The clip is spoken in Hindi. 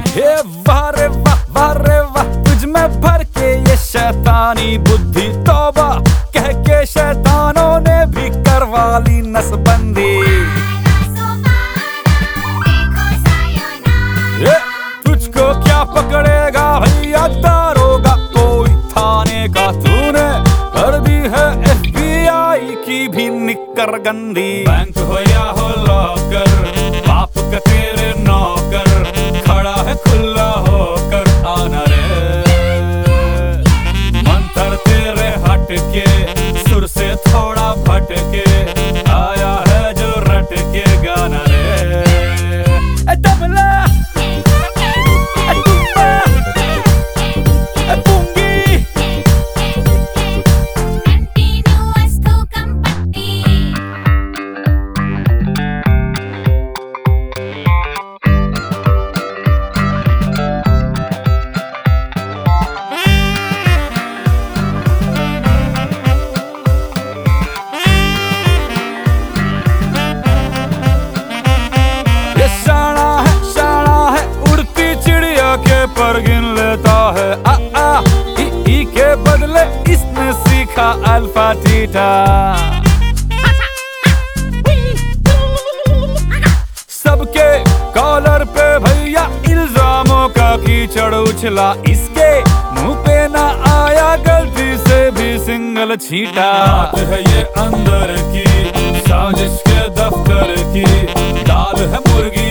हे वाह रे वाह, वाह रे वाह, तुझ में भर के ये शैतानी बुद्धि, तौबा कह के शैतानों ने भी करवा ली नसबंदी। तुझको क्या पकड़ेगा भैया दारोगा, कोई थाने का तूने कर दी है FBI की भी निक्कर गंदी। बैंक हो या हो लॉकर, बाप का तेरे नौकर, खड़ा है खुला होकर आना रे। मंत्र तेरे हट के, सुर से थोड़ा भटके, आया है जो रट के गाना रे। तबला पर गिन लेता है आ ई के बदले इसने सीखा अल्फा थीटा। सबके कॉलर पे भैया इल्जामों का कीचड़ उछला, इसके मुंह पे ना आया गलती से भी सिंगल छींटा। बात है ये अंदर की साजिश के दफ्तर की, दाल है मुर्गी